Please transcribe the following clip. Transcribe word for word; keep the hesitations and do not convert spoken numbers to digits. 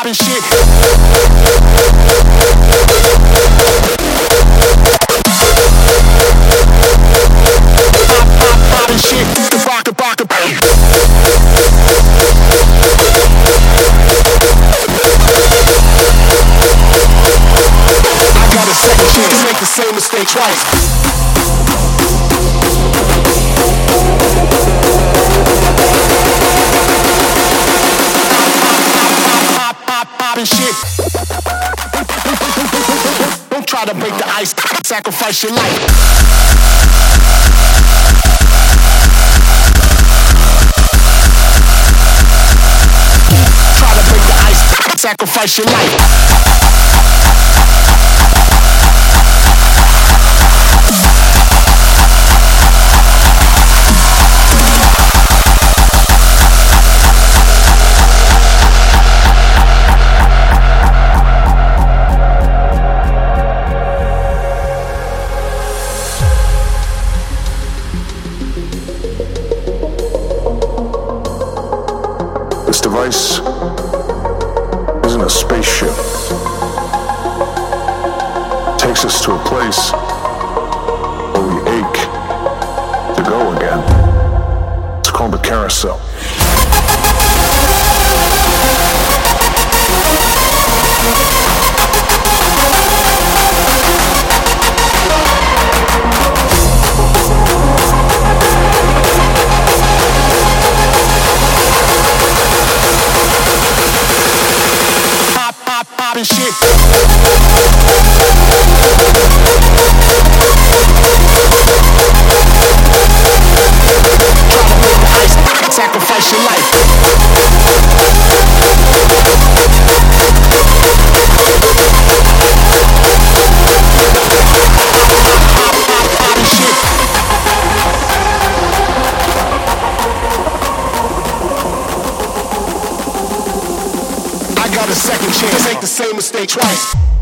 poppin' shit. Pop, pop, poppin' shit. The rock, the rock, the I got a second chance to make the same mistake twice. Shit. Don't try to break the ice, sacrifice your life. Try to break the ice, sacrifice your life. This device isn't a spaceship. It takes us to a place where we ache to go again. It's called the carousel. Poppin' shit. Try to break the ice, sacrifice your life. Poppin' shit. I got a second chance to make the same mistake twice.